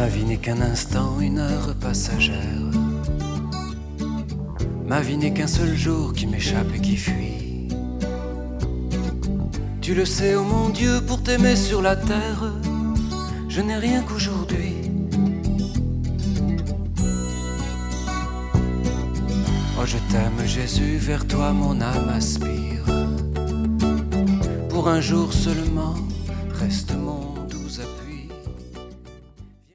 Ma vie n'est qu'un instant, une heure passagère. Ma vie n'est qu'un seul jour qui m'échappe et qui fuit. Tu le sais, oh mon Dieu, pour t'aimer sur la terre, je n'ai rien qu'aujourd'hui. Oh, je t'aime Jésus, vers toi mon âme aspire. Pour un jour seulement, reste-moi.